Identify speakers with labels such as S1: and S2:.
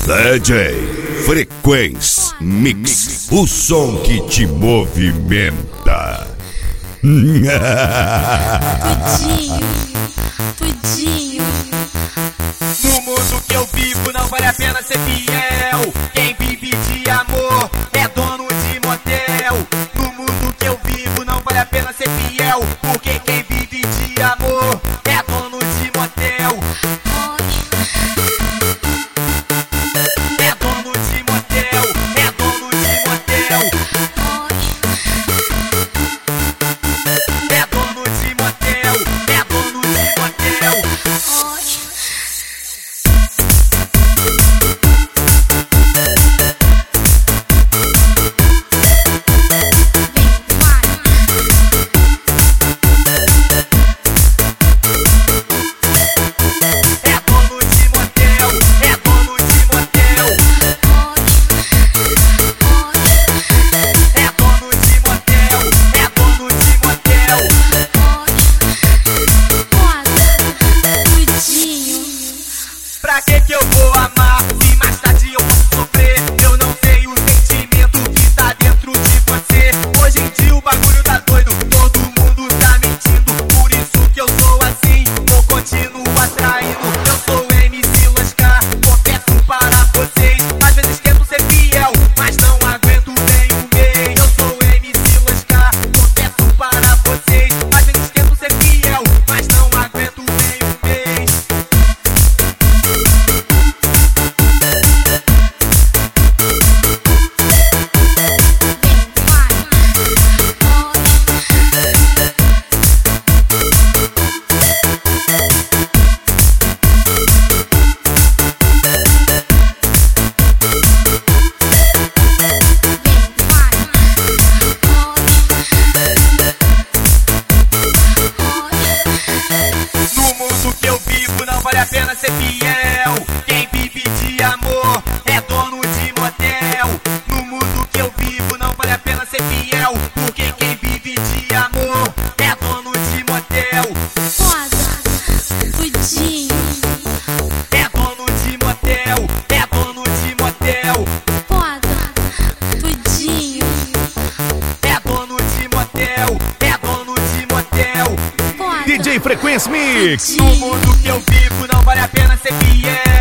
S1: DJ Frequência Mix, o som que te movimenta.
S2: Tudinho.
S3: No mundo que eu vivo não vale a pena ser fiel. Quem vive de amor é dono de motel. No mundo que eu vivo não vale a pena ser fiel, porque quem vive de amor é dono de motel. É dono de motel, é dono de motel. É dono de motel, é dono de motel. Pra que eu vou amar se mais tarde eu posso sofrer? Eu não sei o sentimento que tá dentro de você. Hoje em dia o bagulho tá doido, todo mundo tá mentindo. Por isso que eu sou assim, vou continuar traindo. Eu sou MC Lascar, confesso para vocês. Às vezes tento ser fiel, mas não aguento nem um mês. Eu sou MC Lascar, confesso para vocês. Às vezes tento ser fiel, mas não aguento nem um mês. Não vale a pena ser fiel. Quem vive de amor é dono de motel. No mundo que eu vivo não vale a pena ser fiel, porque quem vive de amor é dono de motel.
S2: Tudinho.
S3: É dono de motel, é dono de motel.
S2: Tudinho.
S3: É dono de motel, é dono de motel.
S1: DJ Frequência Mix.
S3: No mundo que eu vivo não vale a pena ser fiel.